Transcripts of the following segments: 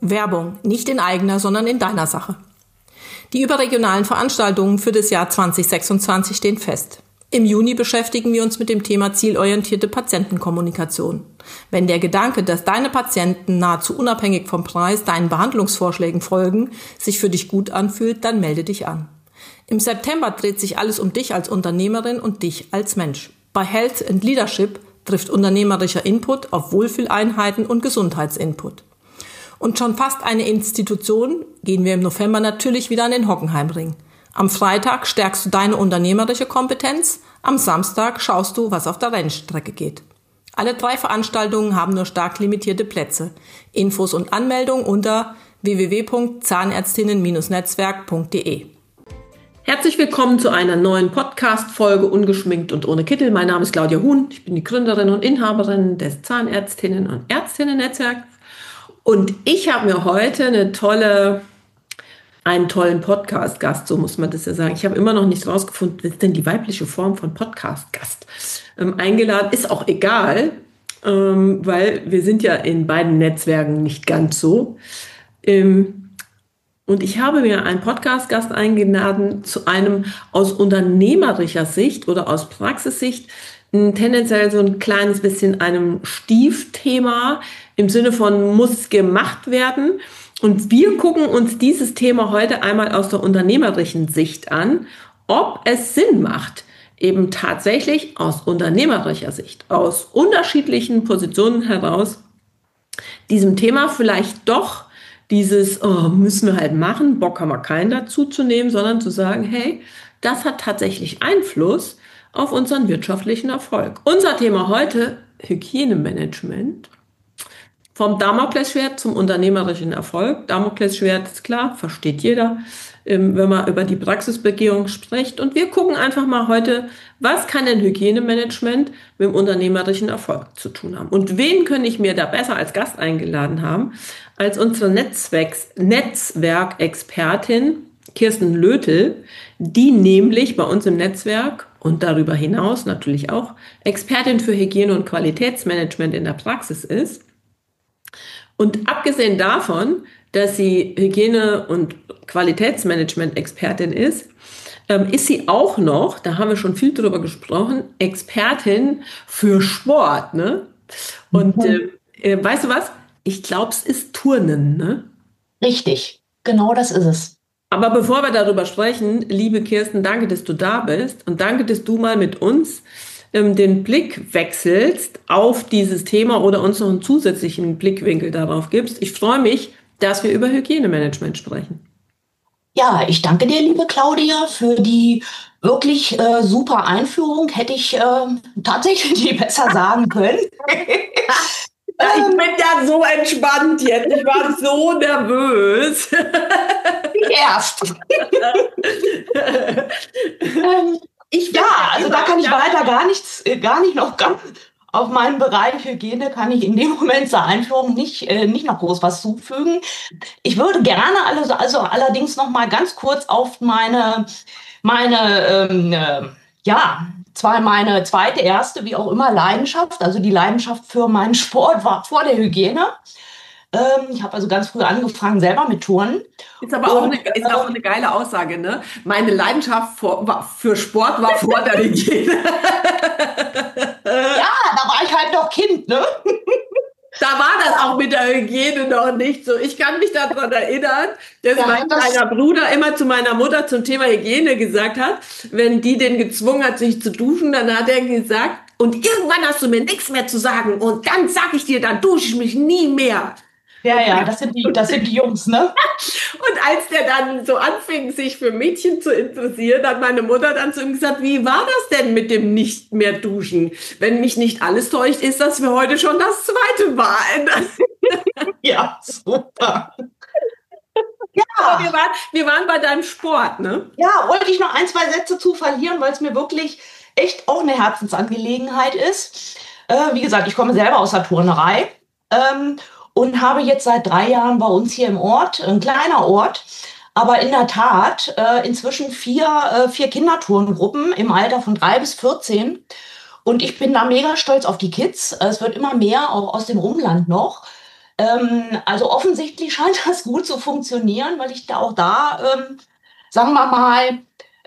Werbung, nicht in eigener, sondern in deiner Sache. Die überregionalen Veranstaltungen für das Jahr 2026 stehen fest. Im Juni beschäftigen wir uns mit dem Thema zielorientierte Patientenkommunikation. Wenn der Gedanke, dass deine Patienten nahezu unabhängig vom Preis deinen Behandlungsvorschlägen folgen, sich für dich gut anfühlt, dann melde dich an. Im September dreht sich alles um dich als Unternehmerin und dich als Mensch. Bei Health and Leadership trifft unternehmerischer Input auf Wohlfühleinheiten und Gesundheitsinput. Und schon fast eine Institution gehen wir im November natürlich wieder an den Hockenheimring. Am Freitag stärkst du deine unternehmerische Kompetenz, am Samstag schaust du, was auf der Rennstrecke geht. Alle 3 Veranstaltungen haben nur stark limitierte Plätze. Infos und Anmeldung unter www.zahnärztinnen-netzwerk.de. Herzlich willkommen zu einer neuen Podcast-Folge Ungeschminkt und ohne Kittel. Mein Name ist Claudia Huhn, ich bin die Gründerin und Inhaberin des Zahnärztinnen- und Ärztinnen-Netzwerks. Und ich habe mir heute einen tollen Podcast-Gast, so muss man das ja sagen. Ich habe immer noch nicht rausgefunden, was ist denn die weibliche Form von Podcast-Gast eingeladen. Ist auch egal, weil wir sind ja in beiden Netzwerken nicht ganz so. Und ich habe mir einen Podcast-Gast eingeladen zu einem aus unternehmerischer Sicht oder aus Praxissicht tendenziell so ein kleines bisschen einem Stiefthema im Sinne von muss gemacht werden. Und wir gucken uns dieses Thema heute einmal aus der unternehmerischen Sicht an, ob es Sinn macht, eben tatsächlich aus unternehmerischer Sicht, aus unterschiedlichen Positionen heraus, diesem Thema vielleicht doch dieses, müssen wir halt machen, Bock haben wir keinen dazu zu nehmen, sondern zu sagen, hey, das hat tatsächlich Einfluss auf unseren wirtschaftlichen Erfolg. Unser Thema heute, Hygienemanagement. Vom Damoklesschwert zum unternehmerischen Erfolg. Damoklesschwert ist klar, versteht jeder, wenn man über die Praxisbegehung spricht. Und wir gucken einfach mal heute, was kann denn Hygienemanagement mit dem unternehmerischen Erfolg zu tun haben? Und wen könnte ich mir da besser als Gast eingeladen haben, als unsere Netzwerkexpertin Kirsten Lötel, die nämlich bei uns im Netzwerk und darüber hinaus natürlich auch Expertin für Hygiene- und Qualitätsmanagement in der Praxis ist. Und abgesehen davon, dass sie Hygiene- und Qualitätsmanagement-Expertin ist sie auch noch, da haben wir schon viel drüber gesprochen, Expertin für Sport. Ne? Und weißt du was? Ich glaube, es ist Turnen. Ne? Richtig, genau das ist es. Aber bevor wir darüber sprechen, liebe Kirsten, danke, dass du da bist und danke, dass du mal mit uns den Blick wechselst auf dieses Thema oder uns noch einen zusätzlichen Blickwinkel darauf gibst. Ich freue mich, dass wir über Hygienemanagement sprechen. Ja, ich danke dir, liebe Claudia, für die wirklich super Einführung. Hätte ich tatsächlich nicht besser sagen können. Ich bin ja so entspannt jetzt. Ich war so nervös. Erst. Also da kann ich weiter gar nicht noch ganz auf meinen Bereich Hygiene kann ich in dem Moment zur Einführung nicht noch groß was zufügen. Ich würde gerne allerdings noch mal ganz kurz auf meine zweite, erste, wie auch immer, Leidenschaft, also die Leidenschaft für meinen Sport war vor der Hygiene. Ich habe also ganz früh angefangen, selber mit Turnen. Ist aber auch eine geile Aussage, ne? Meine Leidenschaft für Sport war vor der Hygiene. Ja, da war ich halt noch Kind, ne? Da war das auch mit der Hygiene noch nicht so. Ich kann mich daran erinnern, dass mein kleiner Bruder immer zu meiner Mutter zum Thema Hygiene gesagt hat, wenn die den gezwungen hat, sich zu duschen, dann hat er gesagt, und irgendwann hast du mir nichts mehr zu sagen und dann sag ich dir, dann dusche ich mich nie mehr. Ja, das sind die Jungs, ne? Und als der dann so anfing, sich für Mädchen zu interessieren, hat meine Mutter dann zu ihm gesagt, wie war das denn mit dem nicht mehr duschen? Wenn mich nicht alles täuscht, ist das für heute schon das zweite Mal. Ja, super. Ja, aber wir waren bei deinem Sport, ne? Ja, wollte ich noch 1, 2 Sätze zu verlieren, weil es mir wirklich echt auch eine Herzensangelegenheit ist. Wie gesagt, ich komme selber aus der Turnerei. Und habe jetzt seit 3 Jahren bei uns hier im Ort, ein kleiner Ort, aber in der Tat inzwischen 4 Kinderturngruppen im Alter von 3 bis 14. Und ich bin da mega stolz auf die Kids. Es wird immer mehr, auch aus dem Umland noch. Also offensichtlich scheint das gut zu funktionieren, weil ich da auch sagen wir mal,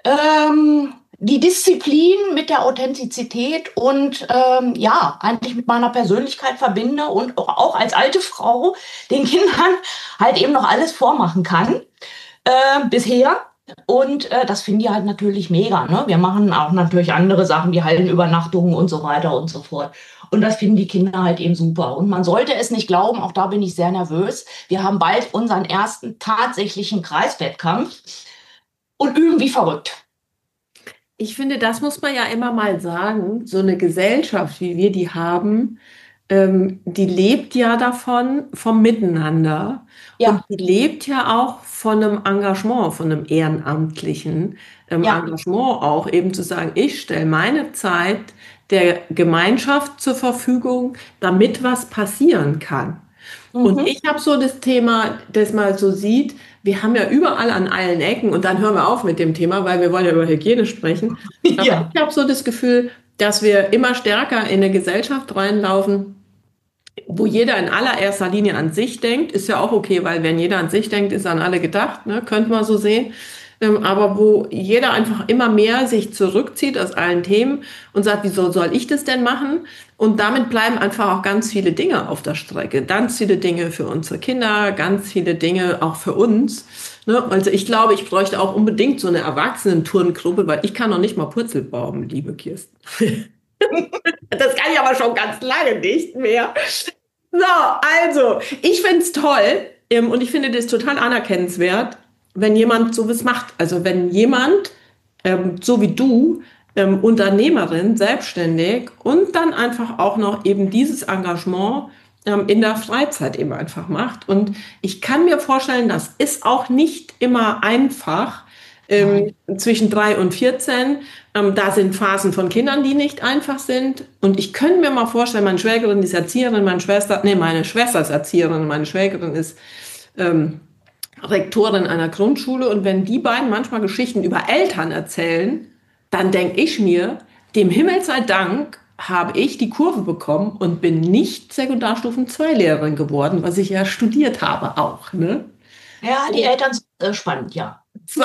die Disziplin mit der Authentizität und ja, eigentlich mit meiner Persönlichkeit verbinde und auch als alte Frau den Kindern halt eben noch alles vormachen kann, bisher. Und das finde ich halt natürlich mega. Ne? Wir machen auch natürlich andere Sachen, wie Hallenübernachtungen und so weiter und so fort. Und das finden die Kinder halt eben super. Und man sollte es nicht glauben, auch da bin ich sehr nervös. Wir haben bald unseren ersten tatsächlichen Kreiswettkampf und üben wie verrückt. Ich finde, das muss man ja immer mal sagen. So eine Gesellschaft, wie wir die haben, die lebt ja davon, vom Miteinander. Und Ja, die lebt ja auch von einem Engagement, von einem ehrenamtlichen ja. Engagement auch, eben zu sagen, ich stelle meine Zeit der Gemeinschaft zur Verfügung, damit was passieren kann. Und Mhm. ich habe so das Thema, das man so sieht, wir haben ja überall an allen Ecken, und dann hören wir auf mit dem Thema, weil wir wollen ja über Hygiene sprechen. Aber Ja. ich habe so das Gefühl, dass wir immer stärker in eine Gesellschaft reinlaufen, wo jeder in allererster Linie an sich denkt. Ist ja auch okay, weil wenn jeder an sich denkt, ist an alle gedacht, ne? Könnte man so sehen. Aber wo jeder einfach immer mehr sich zurückzieht aus allen Themen und sagt, wieso soll ich das denn machen? Und damit bleiben einfach auch ganz viele Dinge auf der Strecke. Ganz viele Dinge für unsere Kinder, ganz viele Dinge auch für uns. Ne? Also ich glaube, ich bräuchte auch unbedingt so eine Erwachsenenturngruppe, weil ich kann noch nicht mal Purzelbaum, liebe Kirsten. Das kann ich aber schon ganz lange nicht mehr. So, also, ich finde es toll, und ich finde das total anerkennenswert, wenn jemand sowas macht. Also wenn jemand, so wie du, Unternehmerin, selbstständig und dann einfach auch noch eben dieses Engagement in der Freizeit eben einfach macht. Und ich kann mir vorstellen, das ist auch nicht immer einfach Nein. zwischen 3 und 14. Da sind Phasen von Kindern, die nicht einfach sind. Und ich könnte mir mal vorstellen, meine Schwägerin ist Erzieherin, meine Schwester ist Erzieherin, meine Schwägerin ist ähm, Rektorin einer Grundschule. Und wenn die beiden manchmal Geschichten über Eltern erzählen, dann denke ich mir, dem Himmel sei Dank habe ich die Kurve bekommen und bin nicht Sekundarstufen 2 Lehrerin geworden, was ich ja studiert habe auch. Ne? Ja, die Eltern sind spannend, ja. So.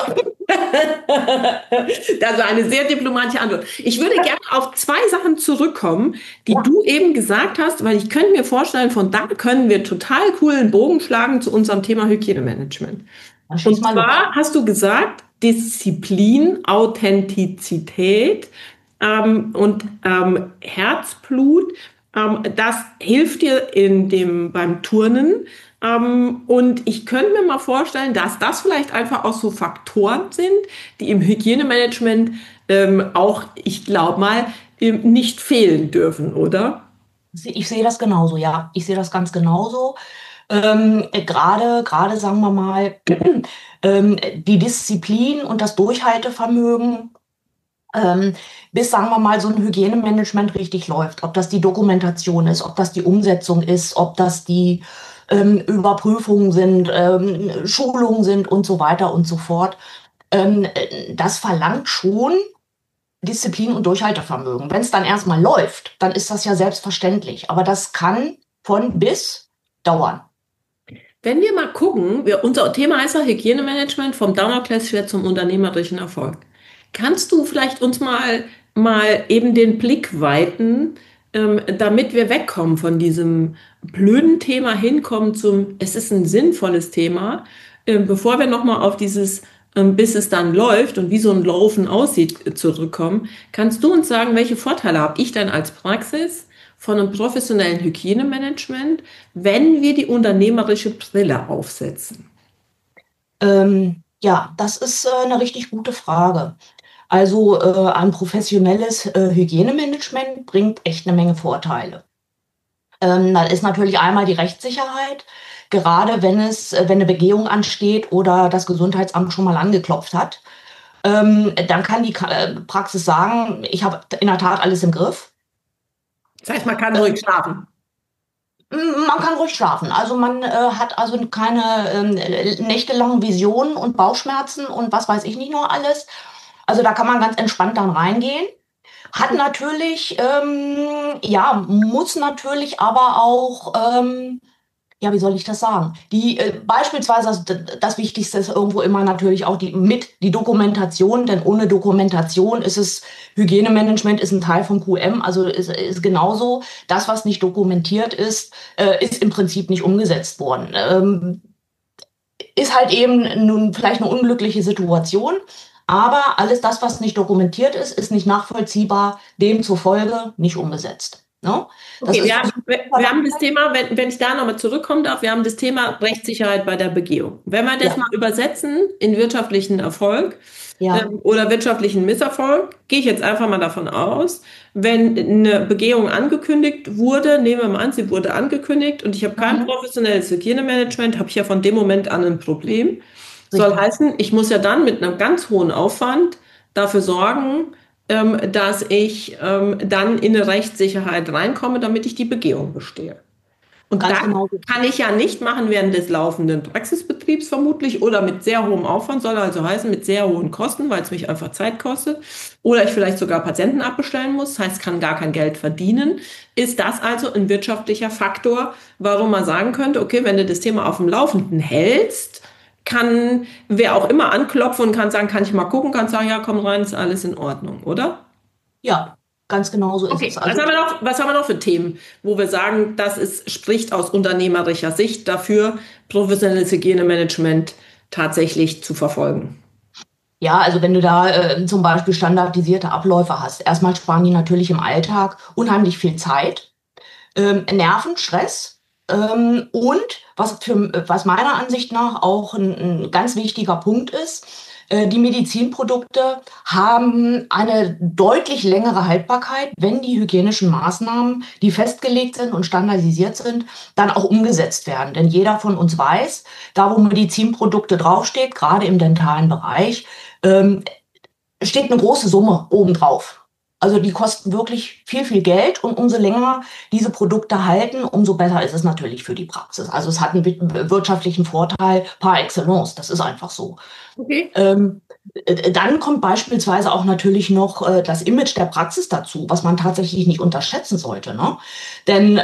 Das war eine sehr diplomatische Antwort. Ich würde gerne auf zwei Sachen zurückkommen, die Ja, du eben gesagt hast, weil ich könnte mir vorstellen, von da können wir total coolen Bogen schlagen zu unserem Thema Hygienemanagement. dann schieß Und mal los. zwar hast du gesagt, Disziplin, Authentizität und Herzblut, das hilft dir beim Turnen. Und ich könnte mir mal vorstellen, dass das vielleicht einfach auch so Faktoren sind, die im Hygienemanagement auch, ich glaube mal, nicht fehlen dürfen, oder? Ich sehe das genauso, ja. Ich sehe das ganz genauso. Gerade, sagen wir mal, die Disziplin und das Durchhaltevermögen, ähm, bis, sagen wir mal, so ein Hygienemanagement richtig läuft. Ob das die Dokumentation ist, ob das die Umsetzung ist, ob das die Überprüfungen sind, Schulungen sind und so weiter und so fort. Das verlangt schon Disziplin und Durchhaltevermögen. Wenn es dann erstmal läuft, dann ist das ja selbstverständlich. Aber das kann von bis dauern. Wenn wir mal gucken, unser Thema heißt ja Hygienemanagement vom Damoklesschwert zum unternehmerischen Erfolg. Kannst du vielleicht uns mal eben den Blick weiten, damit wir wegkommen von diesem blöden Thema hinkommen es ist ein sinnvolles Thema, bevor wir nochmal auf dieses, bis es dann läuft und wie so ein Laufen aussieht, zurückkommen. Kannst du uns sagen, welche Vorteile habe ich denn als Praxis von einem professionellen Hygienemanagement, wenn wir die unternehmerische Brille aufsetzen? Ja, das ist eine richtig gute Frage. Also ein professionelles Hygienemanagement bringt echt eine Menge Vorteile. Da ist natürlich einmal die Rechtssicherheit, gerade wenn eine Begehung ansteht oder das Gesundheitsamt schon mal angeklopft hat. Dann kann die Praxis sagen, ich habe in der Tat alles im Griff. Das heißt, man kann ruhig schlafen. Man kann ruhig schlafen. Also man hat also keine nächtelangen Visionen und Bauchschmerzen und was weiß ich nicht noch alles. Also da kann man ganz entspannt dann reingehen. Hat natürlich, ja, muss natürlich aber auch Ja, wie soll ich das sagen? Die beispielsweise das Wichtigste ist irgendwo immer natürlich auch die Dokumentation, denn ohne Dokumentation ist es Hygienemanagement ist ein Teil von QM, also ist genauso das, was nicht dokumentiert ist im Prinzip nicht umgesetzt worden. Ist halt eben nun vielleicht eine unglückliche Situation, aber alles das, was nicht dokumentiert ist nicht nachvollziehbar, demzufolge nicht umgesetzt. Ne? Das Okay, ist für wir haben das Thema, wenn ich da nochmal zurückkommen darf, wir haben das Thema Rechtssicherheit bei der Begehung. Wenn wir das ja, mal übersetzen in wirtschaftlichen Erfolg ja. oder wirtschaftlichen Misserfolg, gehe ich jetzt einfach mal davon aus, wenn eine Begehung angekündigt wurde, nehmen wir mal an, sie wurde angekündigt und ich habe kein Mhm. professionelles Hygienemanagement, habe ich ja von dem Moment an ein Problem. Soll Richtig. heißen, ich muss ja dann mit einem ganz hohen Aufwand dafür sorgen, dass ich dann in eine Rechtssicherheit reinkomme, damit ich die Begehung bestehe. Und Ganz das genau so. kann ich ja nicht machen während des laufenden Praxisbetriebs vermutlich oder mit sehr hohem Aufwand, soll also heißen mit sehr hohen Kosten, weil es mich einfach Zeit kostet oder ich vielleicht sogar Patienten abbestellen muss, das heißt, kann gar kein Geld verdienen. Ist das also ein wirtschaftlicher Faktor, warum man sagen könnte, okay, wenn du das Thema auf dem Laufenden hältst, kann wer auch immer anklopfen und kann sagen, kann ich mal gucken, kann sagen, ja, komm rein, ist alles in Ordnung, oder? Ja, ganz genau so ist es. Okay, Also was haben wir noch für Themen, wo wir sagen, spricht aus unternehmerischer Sicht dafür, professionelles Hygienemanagement tatsächlich zu verfolgen? ja, also wenn du da zum Beispiel standardisierte Abläufe hast, erstmal sparen die natürlich im Alltag unheimlich viel Zeit, Nerven, Stress. Und was meiner Ansicht nach auch ein ganz wichtiger Punkt ist, die Medizinprodukte haben eine deutlich längere Haltbarkeit, wenn die hygienischen Maßnahmen, die festgelegt sind und standardisiert sind, dann auch umgesetzt werden. Denn jeder von uns weiß, da wo Medizinprodukte draufsteht, gerade im dentalen Bereich, ähm, steht eine große Summe obendrauf. Also die kosten wirklich viel, viel Geld und umso länger diese Produkte halten, umso besser ist es natürlich für die Praxis. Also es hat einen wirtschaftlichen Vorteil par excellence, das ist einfach so. Okay. Ähm, Dann kommt beispielsweise auch natürlich noch das Image der Praxis dazu, was man tatsächlich nicht unterschätzen sollte. Ne? Denn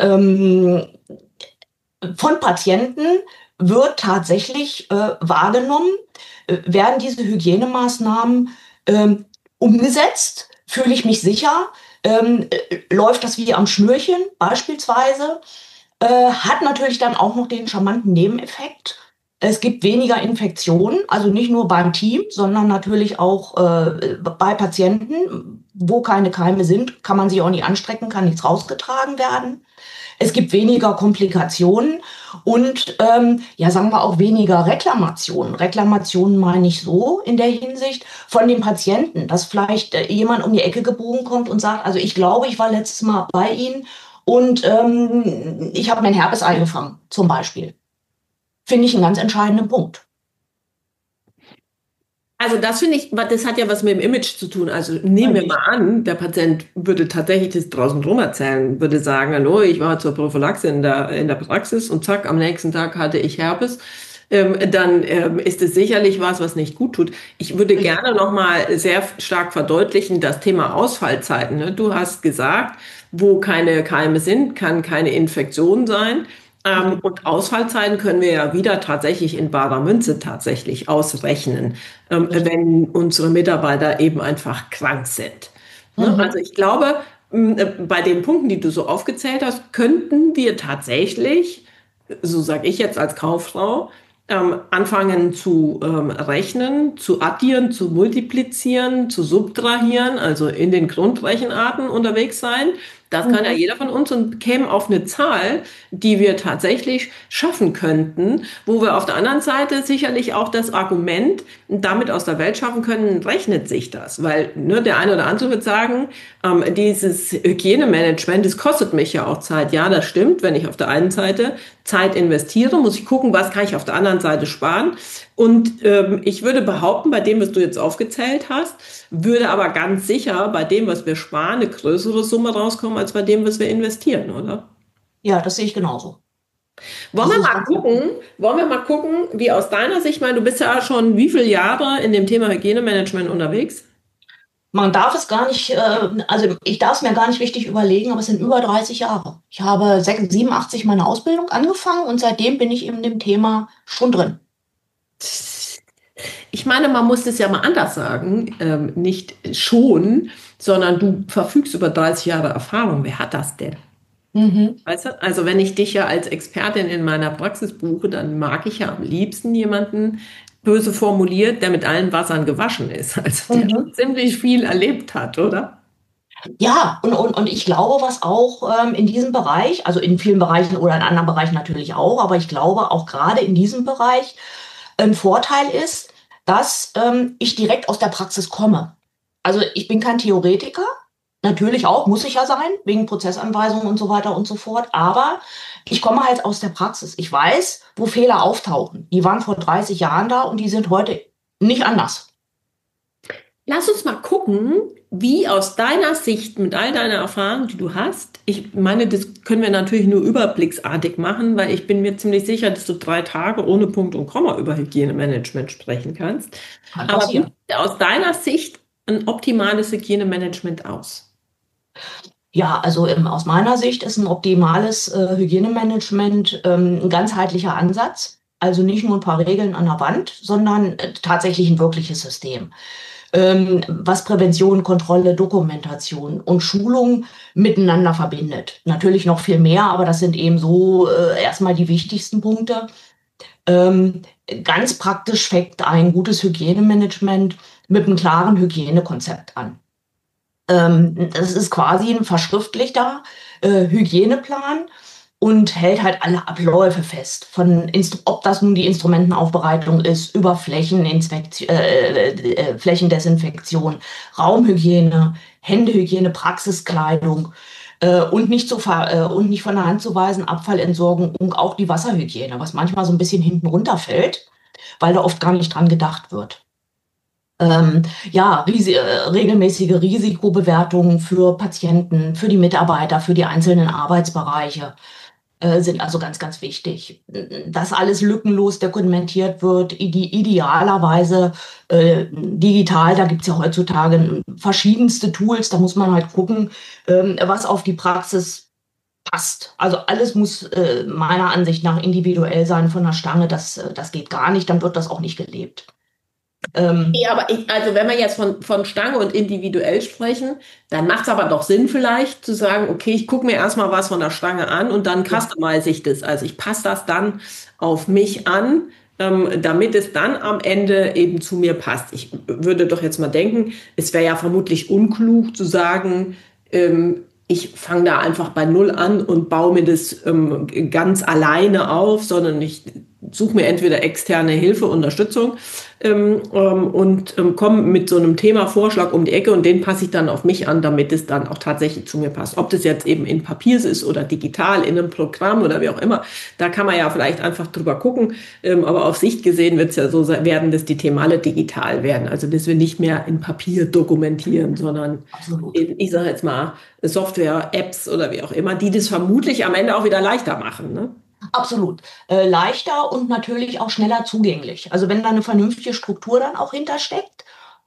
von Patienten wird tatsächlich wahrgenommen, werden diese Hygienemaßnahmen umgesetzt, fühle ich mich sicher, läuft das wie am Schnürchen beispielsweise, hat natürlich dann auch noch den charmanten Nebeneffekt. Es gibt weniger Infektionen, also nicht nur beim Team, sondern natürlich auch bei Patienten. Wo keine Keime sind, kann man sich auch nicht anstrecken, kann nichts rausgetragen werden. Es gibt weniger Komplikationen und ja, sagen wir auch weniger Reklamationen. Reklamationen meine ich so in der Hinsicht von dem Patienten, dass vielleicht jemand um die Ecke gebogen kommt und sagt, also ich glaube, ich war letztes Mal bei Ihnen und ich habe mein Herpes eingefangen, zum Beispiel. Finde ich einen ganz entscheidenden Punkt. Also das finde ich, das hat ja was mit dem Image zu tun. Also nehmen wir mal Richtig. an, der Patient würde tatsächlich das draußen rum erzählen, würde sagen, hallo, ich war zur Prophylaxe in der Praxis und zack, am nächsten Tag hatte ich Herpes. Dann ist es sicherlich was nicht gut tut. Ich würde Richtig. gerne nochmal sehr stark verdeutlichen, das Thema Ausfallzeiten. Ne? Du hast gesagt, wo keine Keime sind, kann keine Infektion sein. Richtig. Und Ausfallzeiten können wir ja wieder tatsächlich in barer Münze tatsächlich ausrechnen, Richtig. wenn unsere Mitarbeiter eben einfach krank sind. Ne? Also Mhm. ich glaube, bei den Punkten, die du so aufgezählt hast, könnten wir tatsächlich, so sage ich jetzt als Kauffrau, anfangen zu rechnen, zu addieren, zu multiplizieren, zu subtrahieren, also in den Grundrechenarten unterwegs sein. Das kann ja Mhm. jeder von uns und käme auf eine Zahl, die wir tatsächlich schaffen könnten, wo wir auf der anderen Seite sicherlich auch das Argument damit aus der Welt schaffen können, rechnet sich das? Weil ne, der eine oder andere wird sagen, dieses Hygienemanagement, das kostet mich ja auch Zeit. Ja, das stimmt. Wenn ich auf der einen Seite Zeit investiere, muss ich gucken, was kann ich auf der anderen Seite sparen. Und ich würde behaupten, bei dem, was du jetzt aufgezählt hast, würde aber ganz sicher bei dem, was wir sparen, eine größere Summe rauskommen, als bei dem, was wir investieren, oder? Ja, das sehe ich genauso. Wollen Das wir ist mal ganz gucken, wollen wir mal gucken, wie aus deiner Sicht, ich meine, du bist ja schon wie viele Jahre in dem Thema Hygienemanagement unterwegs? Man darf es gar nicht, also ich darf es mir gar nicht richtig überlegen, aber es sind über 30 Jahre. Ich habe 87 meine Ausbildung angefangen und seitdem bin ich in dem Thema schon drin. Ich meine, man muss das ja mal anders sagen, nicht schon, sondern du verfügst über 30 Jahre Erfahrung. Wer hat das denn? Mhm. Weißt du? Also wenn ich dich ja als Expertin in meiner Praxis buche, dann mag ich ja am liebsten jemanden, böse formuliert, der mit allen Wassern gewaschen ist, also der schon Mhm. ziemlich viel erlebt hat, oder? Ja, und ich glaube, was auch in diesem Bereich, also in vielen Bereichen oder in anderen Bereichen natürlich auch, aber ich glaube auch gerade in diesem Bereich ein Vorteil ist, dass ich direkt aus der Praxis komme. Also ich bin kein Theoretiker, natürlich auch, muss ich ja sein, wegen Prozessanweisungen und so weiter und so fort, aber ich komme halt aus der Praxis. Ich weiß, wo Fehler auftauchen. Die waren vor 30 Jahren da und die sind heute nicht anders. Lass uns mal gucken, wie aus deiner Sicht mit all deiner Erfahrung, die du hast, ich meine, das können wir natürlich nur überblicksartig machen, weil ich bin mir ziemlich sicher, dass du 3 Tage ohne Punkt und Komma über Hygienemanagement sprechen kannst. Kann Aber wie passieren. sieht aus deiner Sicht ein optimales Hygienemanagement aus? Ja, also aus meiner Sicht ist ein optimales Hygienemanagement ein ganzheitlicher Ansatz. Also nicht nur ein paar Regeln an der Wand, sondern tatsächlich ein wirkliches System, was Prävention, Kontrolle, Dokumentation und Schulung miteinander verbindet. Natürlich noch viel mehr, aber das sind eben so erstmal die wichtigsten Punkte. Ähm, Ganz praktisch fängt ein gutes Hygienemanagement mit einem klaren Hygienekonzept an. Das ist quasi ein verschriftlichter Hygieneplan und hält halt alle Abläufe fest. Ob das nun die Instrumentenaufbereitung ist, über Flächendesinfektion, Raumhygiene, Händehygiene, Praxiskleidung und nicht von der Hand zu weisen, Abfallentsorgung und auch die Wasserhygiene, was manchmal so ein bisschen hinten runterfällt, weil da oft gar nicht dran gedacht wird. Ja, regelmäßige Risikobewertungen für Patienten, für die Mitarbeiter, für die einzelnen Arbeitsbereiche sind also ganz, ganz wichtig. Dass alles lückenlos dokumentiert wird, idealerweise digital. Da gibt es ja heutzutage verschiedenste Tools. Da muss man halt gucken, was auf die Praxis passt. Also alles muss meiner Ansicht nach individuell sein von der Stange. Das geht gar nicht, dann wird das auch nicht gelebt. Ja, aber also wenn wir jetzt von Stange und individuell sprechen, dann macht es aber doch Sinn vielleicht zu sagen, okay, ich gucke mir erstmal was von der Stange an und dann Ja, customize ich das. Also ich passe das dann auf mich an, damit es dann am Ende eben zu mir passt. Ich würde doch jetzt mal denken, es wäre ja vermutlich unklug zu sagen, ich fange da einfach bei Null an und baue mir das ganz alleine auf, sondern ich suche mir entweder externe Hilfe, Unterstützung und komme mit so einem Themavorschlag um die Ecke und den passe ich dann auf mich an, damit es dann auch tatsächlich zu mir passt. Ob das jetzt eben in Papier ist oder digital in einem Programm oder wie auch immer, da kann man ja vielleicht einfach drüber gucken. Aber auf Sicht gesehen wird es ja so werden, dass die Themen alle digital werden. Also dass wir nicht mehr in Papier dokumentieren, sondern absolut. in, ich sage jetzt mal, Software, Apps oder wie auch immer, die das vermutlich am Ende auch wieder leichter machen. Ne? Absolut. Leichter und natürlich auch schneller zugänglich. Also wenn da eine vernünftige Struktur dann auch hintersteckt.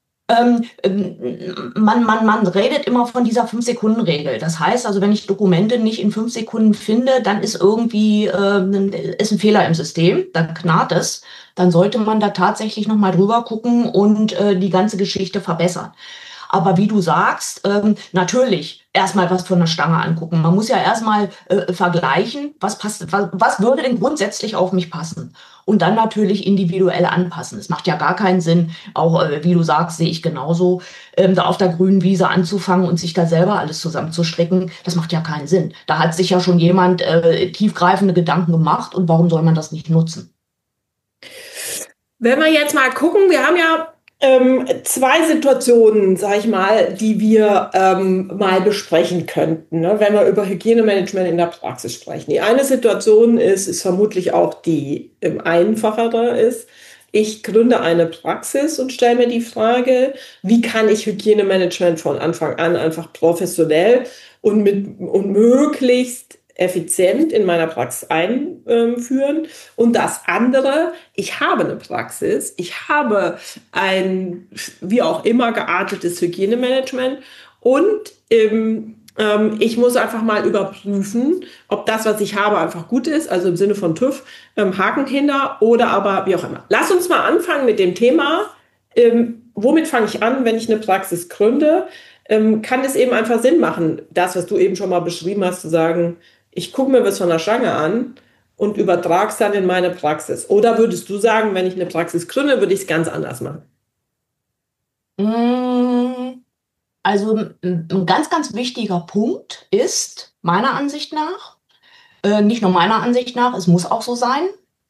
Man redet immer von dieser 5-Sekunden-Regel. Das heißt also, wenn ich Dokumente nicht in 5 Sekunden finde, dann ist irgendwie ist ein Fehler im System, dann knarrt es. Dann sollte man da tatsächlich nochmal drüber gucken und die ganze Geschichte verbessern. Aber wie du sagst, natürlich erstmal was von der Stange angucken. Man muss ja erstmal vergleichen, was passt, was würde denn grundsätzlich auf mich passen? Und dann natürlich individuell anpassen. Es macht ja gar keinen Sinn, auch wie du sagst, sehe ich genauso, da auf der grünen Wiese anzufangen und sich da selber alles zusammenzustricken. Das macht ja keinen Sinn. Da hat sich ja schon jemand tiefgreifende Gedanken gemacht und warum soll man das nicht nutzen? Wenn wir jetzt mal gucken, wir haben ja zwei Situationen, sag ich mal, die wir mal besprechen könnten, ne, wenn wir über Hygienemanagement in der Praxis sprechen. Die eine Situation ist vermutlich auch die einfachere ist. Ich gründe eine Praxis und stelle mir die Frage, wie kann ich Hygienemanagement von Anfang an einfach professionell und möglichst effizient in meiner Praxis einführen. Und das andere, ich habe eine Praxis, ich habe ein wie auch immer geartetes Hygienemanagement und ich muss einfach mal überprüfen, ob das, was ich habe, einfach gut ist, also im Sinne von TÜV, Haken hinter oder aber wie auch immer. Lass uns mal anfangen mit dem Thema. Womit fange ich an, wenn ich eine Praxis gründe? Kann es eben einfach Sinn machen, das, was du eben schon mal beschrieben hast, zu sagen, ich gucke mir was von der Stange an und übertrage es dann in meine Praxis. Oder würdest du sagen, wenn ich eine Praxis gründe, würde ich es ganz anders machen? Also ein ganz, ganz wichtiger Punkt ist, meiner Ansicht nach, nicht nur meiner Ansicht nach, es muss auch so sein,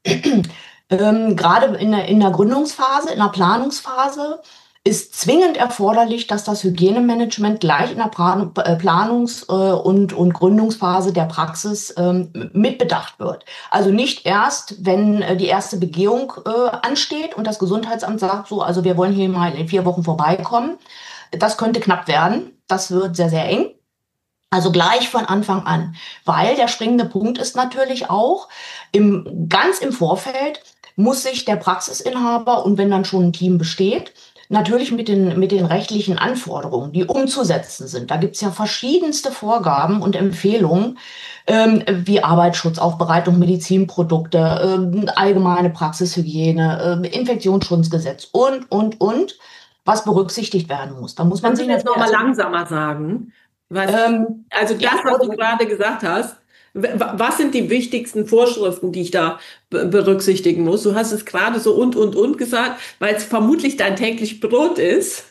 gerade in der Gründungsphase, in der Planungsphase, ist zwingend erforderlich, dass das Hygienemanagement gleich in der Planungs- und Gründungsphase der Praxis mitbedacht wird. Also nicht erst, wenn die erste Begehung ansteht und das Gesundheitsamt sagt so, also wir wollen hier mal in 4 Wochen vorbeikommen. Das könnte knapp werden. Das wird sehr, sehr eng. Also gleich von Anfang an. Weil der springende Punkt ist natürlich auch, ganz im Vorfeld muss sich der Praxisinhaber und wenn dann schon ein Team besteht, natürlich mit den rechtlichen Anforderungen, die umzusetzen sind. Da gibt's ja verschiedenste Vorgaben und Empfehlungen, wie Arbeitsschutz, Aufbereitung, Medizinprodukte, allgemeine Praxishygiene, Infektionsschutzgesetz und, was berücksichtigt werden muss. Da muss man Kannst du sich das natürlich nochmal langsamer sagen? Also ja, das, was du gerade gesagt hast, was sind die wichtigsten Vorschriften, die ich da berücksichtigen muss? Du hast es gerade so und gesagt, weil es vermutlich dein täglich Brot ist.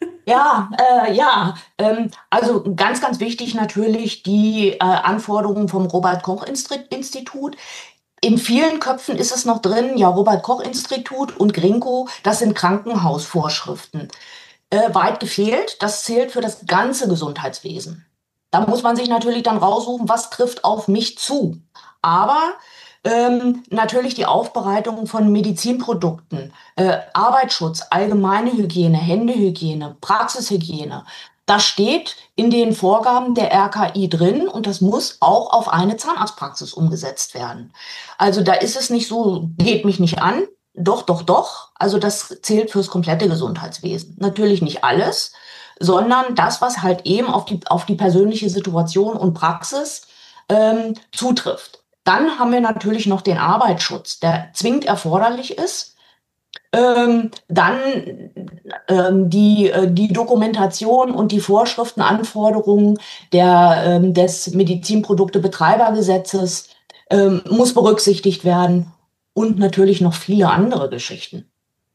ja, also ganz, ganz wichtig natürlich die Anforderungen vom Robert-Koch-Institut. In vielen Köpfen ist es noch drin, ja, Robert-Koch-Institut und GRINCO, das sind Krankenhausvorschriften. Weit gefehlt, das zählt für das ganze Gesundheitswesen. Da muss man sich natürlich dann raussuchen, was trifft auf mich zu. Aber natürlich die Aufbereitung von Medizinprodukten, Arbeitsschutz, allgemeine Hygiene, Händehygiene, Praxishygiene. Das steht in den Vorgaben der RKI drin und das muss auch auf eine Zahnarztpraxis umgesetzt werden. Also da ist es nicht so, geht mich nicht an. Doch, doch, doch. Also das zählt fürs komplette Gesundheitswesen. Natürlich nicht alles, sondern das, was halt eben auf die persönliche Situation und Praxis zutrifft. Dann haben wir natürlich noch den Arbeitsschutz, der zwingend erforderlich ist. Dann die Dokumentation und die Vorschriften, Anforderungen des Medizinproduktebetreibergesetzes muss berücksichtigt werden und natürlich noch viele andere Geschichten.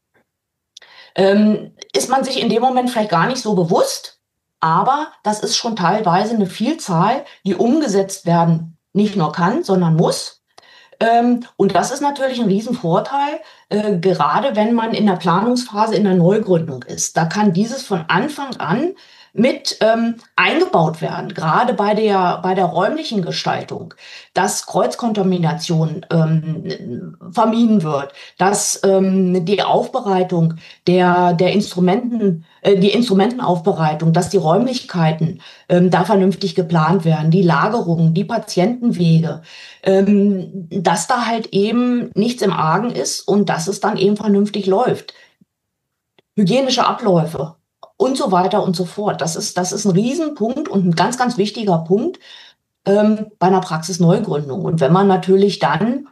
Ist man sich in dem Moment vielleicht gar nicht so bewusst, aber das ist schon teilweise eine Vielzahl, die umgesetzt werden nicht nur kann, sondern muss. Und das ist natürlich ein Riesenvorteil, gerade wenn man in der Planungsphase in der Neugründung ist. Da kann dieses von Anfang an mit eingebaut werden, gerade bei der räumlichen Gestaltung, dass Kreuzkontamination vermieden wird, dass die Aufbereitung der Instrumenten, die Instrumentenaufbereitung, dass die Räumlichkeiten da vernünftig geplant werden, die Lagerungen, die Patientenwege, dass da halt eben nichts im Argen ist und dass es dann eben vernünftig läuft. Hygienische Abläufe und so weiter und so fort. Das ist ein Riesenpunkt und ein ganz, ganz wichtiger Punkt bei einer Praxisneugründung. Und wenn man natürlich dann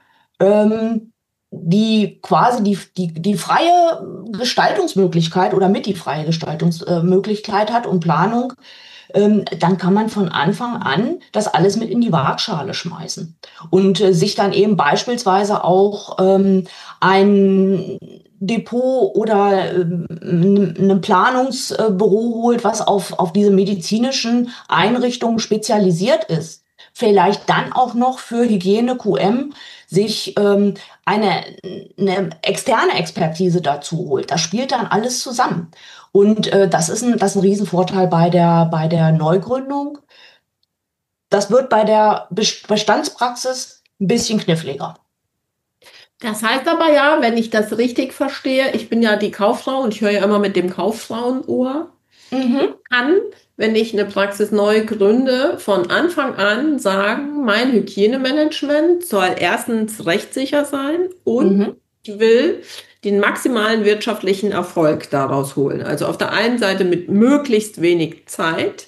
die freie Gestaltungsmöglichkeit oder mit die freie Gestaltungsmöglichkeit hat und Planung, dann kann man von Anfang an das alles mit in die Waagschale schmeißen und sich dann eben beispielsweise auch ein Depot oder ein Planungsbüro holt, was auf diese medizinischen Einrichtungen spezialisiert ist. Vielleicht dann auch noch für Hygiene, QM sich eine externe Expertise dazu holt. Das spielt dann alles zusammen. Und das ist ein Riesenvorteil bei der Neugründung. Das wird bei der Bestandspraxis ein bisschen kniffliger. Das heißt aber ja, wenn ich das richtig verstehe, ich bin ja die Kauffrau und ich höre ja immer mit dem Kauffrauenohr. Mhm. Kann, wenn ich eine Praxis neu gründe, von Anfang an sagen, mein Hygienemanagement soll erstens rechtssicher sein und Mhm. ich will den maximalen wirtschaftlichen Erfolg daraus holen. Also auf der einen Seite mit möglichst wenig Zeit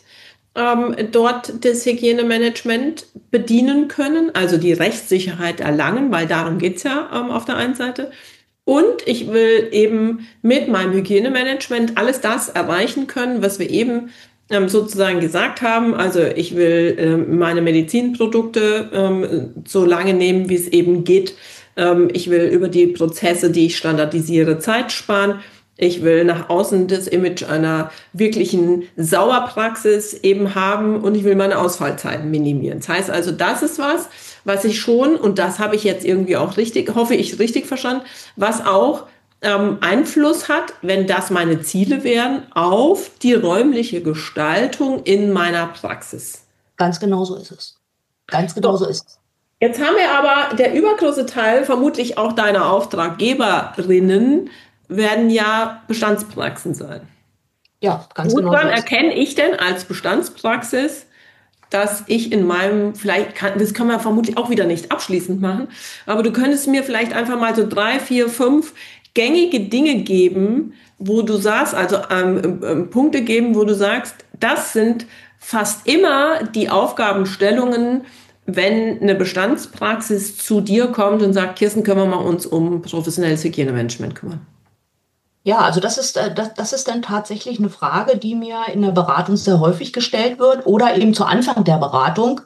dort das Hygienemanagement bedienen können, also die Rechtssicherheit erlangen, weil darum geht's ja auf der einen Seite. Und ich will eben mit meinem Hygienemanagement alles das erreichen können, was wir eben sozusagen gesagt haben. Also ich will meine Medizinprodukte so lange nehmen, wie es eben geht. Ich will über die Prozesse, die ich standardisiere, Zeit sparen. Ich will nach außen das Image einer wirklichen Sauerpraxis eben haben und ich will meine Ausfallzeiten minimieren. Das heißt also, das ist was ich schon, und das habe ich jetzt irgendwie auch richtig, hoffe ich, richtig verstanden, was auch Einfluss hat, wenn das meine Ziele wären, auf die räumliche Gestaltung in meiner Praxis. Ganz genau so ist es. Ganz genau So, so ist es. jetzt haben wir aber der übergroße Teil, vermutlich auch deiner Auftraggeberinnen, werden ja Bestandspraxen sein. Ja, ganz genau Woran so ist es. erkenne ich denn als Bestandspraxis, dass ich in meinem, vielleicht kann, das können wir vermutlich auch wieder nicht abschließend machen, aber du könntest mir vielleicht einfach mal so 3, 4, 5 gängige Dinge geben, wo du sagst, also Punkte geben, wo du sagst, das sind fast immer die Aufgabenstellungen, wenn eine Bestandspraxis zu dir kommt und sagt, Kirsten, können wir mal uns um professionelles Hygienemanagement kümmern? Ja, also das ist dann tatsächlich eine Frage, die mir in der Beratung sehr häufig gestellt wird oder eben zu Anfang der Beratung.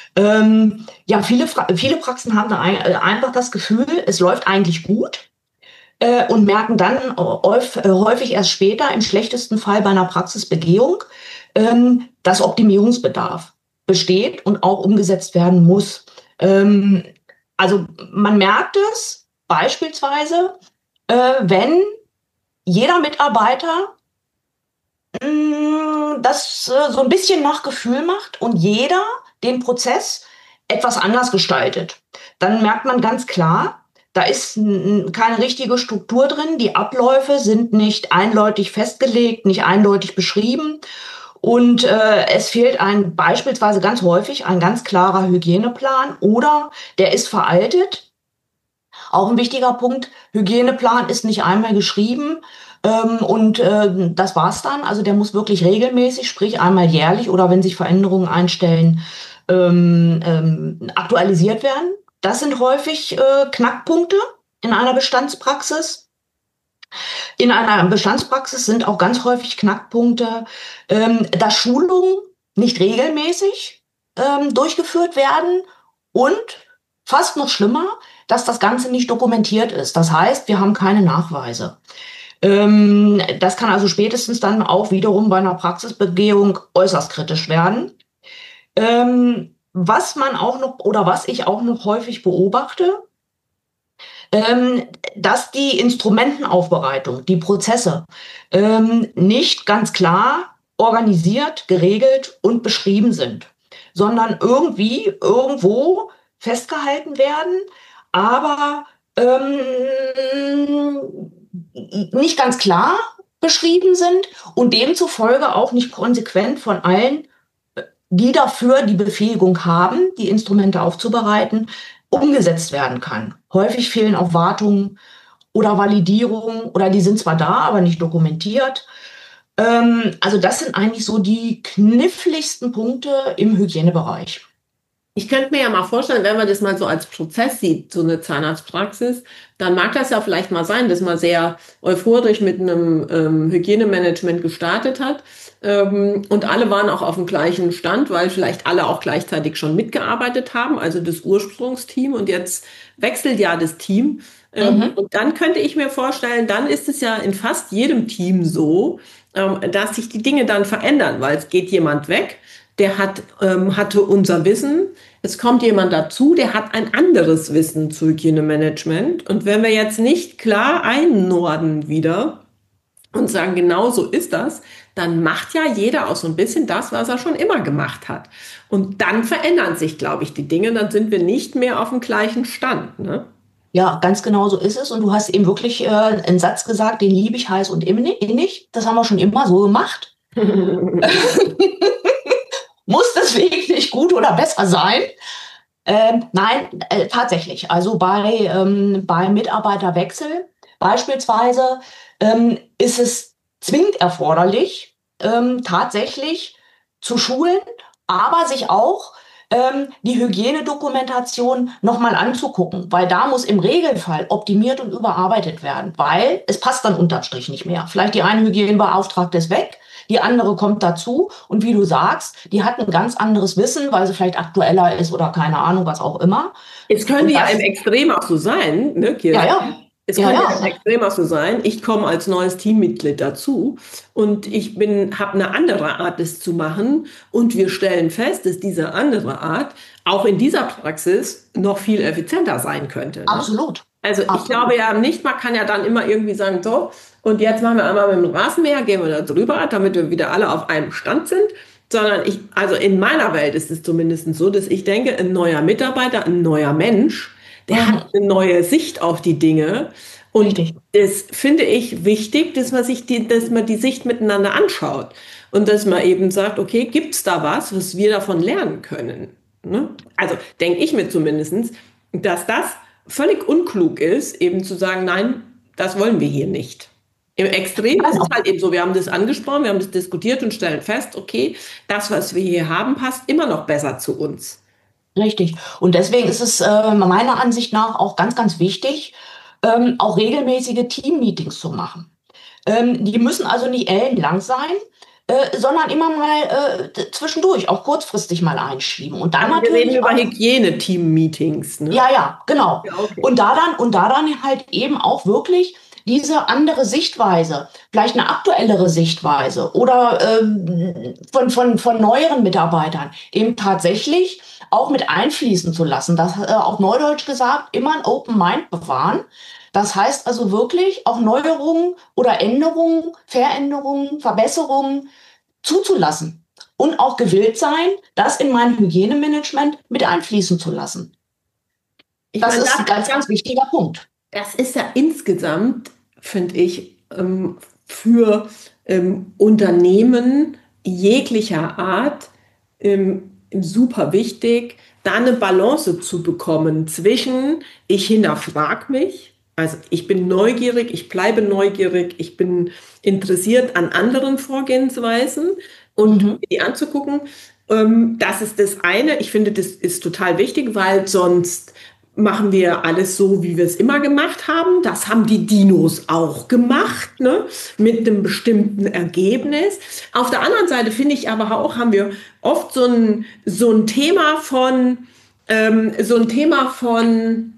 Ja, viele Praxen haben da einfach das Gefühl, es läuft eigentlich gut und merken dann häufig erst später, im schlechtesten Fall bei einer Praxisbegehung, dass Optimierungsbedarf besteht und auch umgesetzt werden muss. Ähm, also man merkt es beispielsweise, wenn jeder Mitarbeiter das so ein bisschen nach Gefühl macht und jeder den Prozess etwas anders gestaltet. Dann merkt man ganz klar, da ist keine richtige Struktur drin, die Abläufe sind nicht eindeutig festgelegt, nicht eindeutig beschrieben und es fehlt beispielsweise ganz häufig ein ganz klarer Hygieneplan oder der ist veraltet. Auch ein wichtiger Punkt, Hygieneplan ist nicht einmal geschrieben und das war's dann. Also der muss wirklich regelmäßig, sprich einmal jährlich oder wenn sich Veränderungen einstellen, aktualisiert werden. Das sind häufig Knackpunkte in einer Bestandspraxis. In einer Bestandspraxis sind auch ganz häufig Knackpunkte, dass Schulungen nicht regelmäßig durchgeführt werden und fast noch schlimmer, dass das Ganze nicht dokumentiert ist. Das heißt, wir haben keine Nachweise. Das kann also spätestens dann auch wiederum bei einer Praxisbegehung äußerst kritisch werden. Was man auch noch oder was ich auch noch häufig beobachte, dass die Instrumentenaufbereitung, die Prozesse nicht ganz klar organisiert, geregelt und beschrieben sind, sondern irgendwie irgendwo festgehalten werden, aber nicht ganz klar beschrieben sind und demzufolge auch nicht konsequent von allen, die dafür die Befähigung haben, die Instrumente aufzubereiten, umgesetzt werden kann. Häufig fehlen auch Wartungen oder Validierungen oder die sind zwar da, aber nicht dokumentiert. Also das sind eigentlich so die kniffligsten Punkte im Hygienebereich. Ich könnte mir ja mal vorstellen, wenn man das mal so als Prozess sieht, so eine Zahnarztpraxis, dann mag das ja vielleicht mal sein, dass man sehr euphorisch mit einem Hygienemanagement gestartet hat und alle waren auch auf dem gleichen Stand, weil vielleicht alle auch gleichzeitig schon mitgearbeitet haben, also das Ursprungsteam und jetzt wechselt ja das Team. Und dann könnte ich mir vorstellen, dann ist es ja in fast jedem Team so, dass sich die Dinge dann verändern, weil es geht jemand weg, hatte unser Wissen. Es kommt jemand dazu, der hat ein anderes Wissen zu Hygienemanagement. Und wenn wir jetzt nicht klar einnorden wieder und sagen, genau so ist das, dann macht ja jeder auch so ein bisschen das, was er schon immer gemacht hat. Und dann verändern sich, glaube ich, die Dinge. Dann sind wir nicht mehr auf dem gleichen Stand, ne? Ja, ganz genau so ist es. Und du hast eben wirklich einen Satz gesagt, den liebe ich heiß und innig. Das haben wir schon immer so gemacht. Muss deswegen nicht gut oder besser sein. Nein, tatsächlich. Also bei Mitarbeiterwechsel beispielsweise ist es zwingend erforderlich, tatsächlich zu schulen, aber sich auch die Hygienedokumentation nochmal anzugucken, weil da muss im Regelfall optimiert und überarbeitet werden, weil es passt dann unterm Strich nicht mehr. Vielleicht die eine Hygienebeauftragte ist weg, die andere kommt dazu und wie du sagst, die hat ein ganz anderes Wissen, weil sie vielleicht aktueller ist oder keine Ahnung, was auch immer. Es könnte Und ja das, im Extrem auch so sein, ne, ja, Kirsten? ja, Es ja, könnte ja im ja, Extrem auch so sein, ich komme als neues Teammitglied dazu und habe eine andere Art, das zu machen und wir stellen fest, dass diese andere Art auch in dieser Praxis noch viel effizienter sein könnte. Ne? absolut, Also ich absolut. glaube ja nicht, man kann ja dann immer irgendwie sagen, so, und jetzt machen wir einmal mit dem Rasenmäher, gehen wir da drüber, damit wir wieder alle auf einem Stand sind. Sondern also in meiner Welt ist es zumindest so, dass ich denke, ein neuer Mitarbeiter, ein neuer Mensch, der hat Mhm, eine neue Sicht auf die Dinge. Und richtig. das finde ich wichtig, dass man die Sicht miteinander anschaut. Und dass man eben sagt, okay, gibt es da was wir davon lernen können? Ne? Also denke ich mir zumindest, dass das völlig unklug ist, eben zu sagen, nein, das wollen wir hier nicht. Im Extrem ist es Genau. halt eben so, wir haben das angesprochen, wir haben das diskutiert und stellen fest, okay, das, was wir hier haben, passt immer noch besser zu uns. Richtig. Und deswegen ist es meiner Ansicht nach auch ganz, ganz wichtig, auch regelmäßige Team-Meetings zu machen. Die müssen also nicht ellenlang sein, sondern immer mal zwischendurch, auch kurzfristig mal einschieben. Und dann Also wir reden natürlich über auch, Hygiene-Team-Meetings, ne? ja, ja, genau. Ja, okay. Und da dann halt eben auch wirklich diese andere Sichtweise, vielleicht eine aktuellere Sichtweise oder von neueren Mitarbeitern eben tatsächlich auch mit einfließen zu lassen. Das auf Neudeutsch gesagt, immer ein Open Mind bewahren. Das heißt also wirklich auch Neuerungen oder Änderungen, Veränderungen, Verbesserungen zuzulassen und auch gewillt sein, das in mein Hygienemanagement mit einfließen zu lassen. Ich Das meine, ist ein ganz, ganz wichtiger Punkt. das ist ja insgesamt, finde ich, für Unternehmen jeglicher Art super wichtig, da eine Balance zu bekommen zwischen, ich hinterfrage mich, also ich bin neugierig, ich bleibe neugierig, ich bin interessiert an anderen Vorgehensweisen und Mhm. mir die anzugucken. Das ist das eine. Ich finde, das ist total wichtig, weil sonst machen wir alles so, wie wir es immer gemacht haben. Das haben die Dinos auch gemacht, ne? Mit einem bestimmten Ergebnis. Auf der anderen Seite finde ich aber auch, haben wir oft so ein Thema so ein Thema von,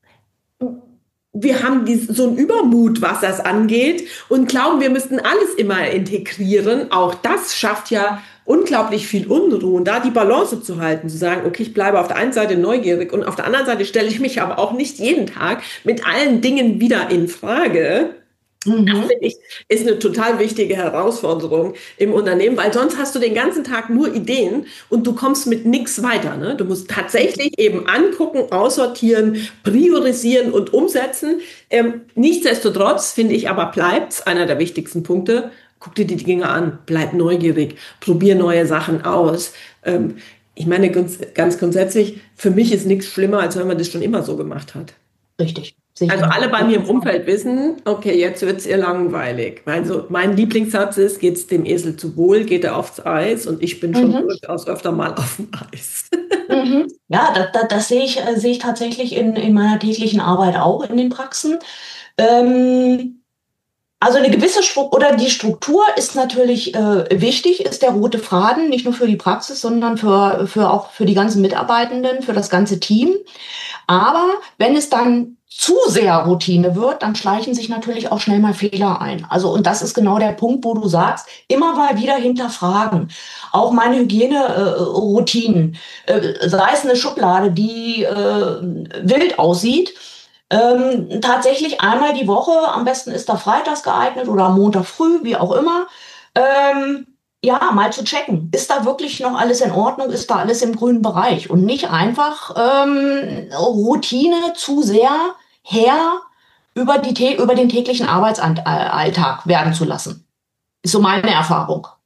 wir haben so einen Übermut, was das angeht und glauben, wir müssten alles immer integrieren. Auch das schafft ja unglaublich viel Unruhe. Und da die Balance zu halten, zu sagen, okay, ich bleibe auf der einen Seite neugierig und auf der anderen Seite stelle ich mich aber auch nicht jeden Tag mit allen Dingen wieder in Frage. Das Mhm. finde ich, ist eine total wichtige Herausforderung im Unternehmen, weil sonst hast du den ganzen Tag nur Ideen und du kommst mit nichts weiter. Ne? Du musst tatsächlich eben angucken, aussortieren, priorisieren und umsetzen. Nichtsdestotrotz finde ich aber bleibt's einer der wichtigsten Punkte. Guck dir die Dinge an, bleib neugierig, probier neue Sachen aus. Ich meine, ganz grundsätzlich, für mich ist nichts schlimmer, als wenn man das schon immer so gemacht hat. Richtig. Sehe ich Also alle genauso. bei mir im Umfeld wissen, okay, jetzt wird es ihr langweilig. Also mein Lieblingssatz ist, geht es dem Esel zu Wohl, geht er aufs Eis und ich bin schon Mhm. durchaus öfter mal auf dem Eis. Mhm. Ja, das sehe ich tatsächlich in meiner täglichen Arbeit auch in den Praxen. Ähm, also eine gewisse Struktur oder die Struktur ist natürlich wichtig, ist der rote Faden, nicht nur für die Praxis, sondern für auch für die ganzen Mitarbeitenden, für das ganze Team. Aber wenn es dann zu sehr Routine wird, dann schleichen sich natürlich auch schnell mal Fehler ein. Also, und das ist genau der Punkt, wo du sagst, immer mal wieder hinterfragen. Auch meine Hygieneroutinen, sei es eine Schublade, die wild aussieht, tatsächlich einmal die Woche, am besten ist da freitags geeignet oder am Montag früh, wie auch immer, ähm, ja, mal zu checken. Ist da wirklich noch alles in Ordnung? Ist da alles im grünen Bereich? Und nicht einfach Routine zu sehr Herr über den täglichen Arbeitsalltag werden zu lassen. Ist so meine Erfahrung.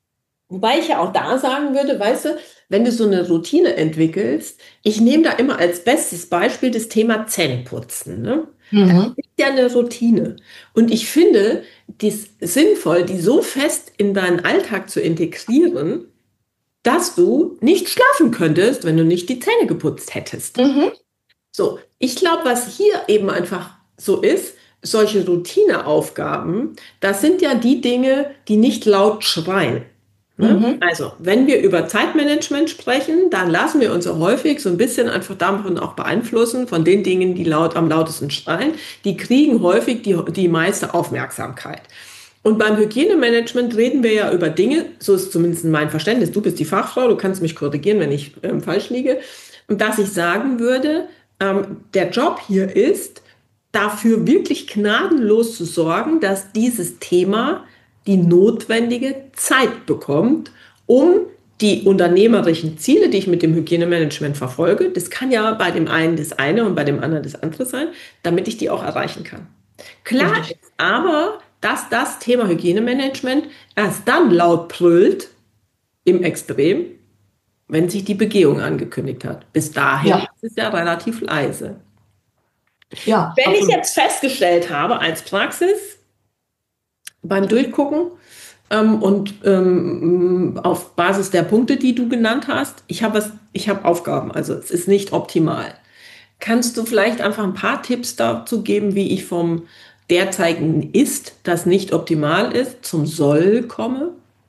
Wobei ich ja auch da sagen würde, weißt du, wenn du so eine Routine entwickelst, ich nehme da immer als bestes Beispiel das Thema Zähneputzen, ne? Das Mhm. ist ja eine Routine. Und ich finde es sinnvoll, die so fest in deinen Alltag zu integrieren, dass du nicht schlafen könntest, wenn du nicht die Zähne geputzt hättest. Mhm. So, ich glaube, was hier eben einfach so ist, solche Routineaufgaben, das sind ja die Dinge, die nicht laut schreien. Ne? Mhm. Also, wenn wir über Zeitmanagement sprechen, dann lassen wir uns ja häufig so ein bisschen einfach davon auch beeinflussen, von den Dingen, die laut am lautesten schreien. Die kriegen häufig die meiste Aufmerksamkeit. Und beim Hygienemanagement reden wir ja über Dinge, so ist zumindest mein Verständnis, du bist die Fachfrau, du kannst mich korrigieren, wenn ich falsch liege, und dass ich sagen würde, der Job hier ist, dafür wirklich gnadenlos zu sorgen, dass dieses Thema die notwendige Zeit bekommt, um die unternehmerischen Ziele, die ich mit dem Hygienemanagement verfolge, das kann ja bei dem einen das eine und bei dem anderen das andere sein, damit ich die auch erreichen kann. Klar Richtig. ist aber, dass das Thema Hygienemanagement erst dann laut brüllt, im Extrem, wenn sich die Begehung angekündigt hat. Bis dahin Ja, ist es ja relativ leise. ja, Wenn ich absolut. jetzt festgestellt habe als Praxis beim Durchgucken auf Basis der Punkte, die du genannt hast, ich habe Aufgaben, also es ist nicht optimal. Kannst du vielleicht einfach ein paar Tipps dazu geben, wie ich vom derzeitigen Ist, das nicht optimal ist, zum Soll komme?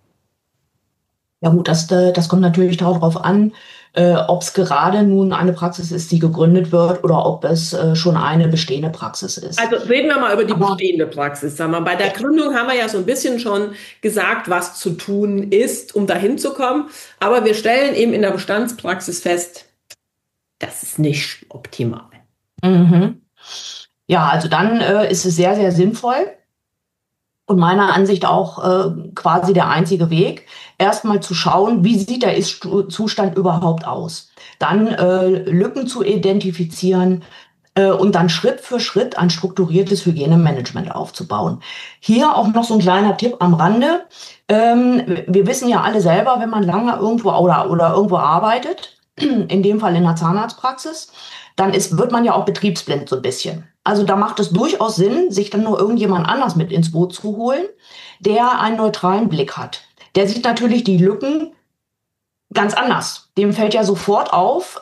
Ja gut, das kommt natürlich darauf an, ob es gerade nun eine Praxis ist, die gegründet wird oder ob es schon eine bestehende Praxis ist. Also reden wir mal über die Aber bestehende Praxis. Sag mal, bei der Gründung haben wir ja so ein bisschen schon gesagt, was zu tun ist, um dahin zu kommen. Aber wir stellen eben in der Bestandspraxis fest, das ist nicht optimal. mhm. Ja, also dann ist es sehr, sehr sinnvoll und meiner Ansicht auch quasi der einzige Weg, erstmal zu schauen, wie sieht der Ist-Zustand überhaupt aus. Dann Lücken zu identifizieren, und dann Schritt für Schritt ein strukturiertes Hygienemanagement aufzubauen. Hier auch noch so ein kleiner Tipp am Rande. Wir wissen ja alle selber, wenn man lange irgendwo oder irgendwo arbeitet, in dem Fall in der Zahnarztpraxis, dann wird man ja auch betriebsblind so ein bisschen. Also da macht es durchaus Sinn, sich dann nur irgendjemand anders mit ins Boot zu holen, der einen neutralen Blick hat. Der sieht natürlich die Lücken ganz anders. Dem fällt ja sofort auf,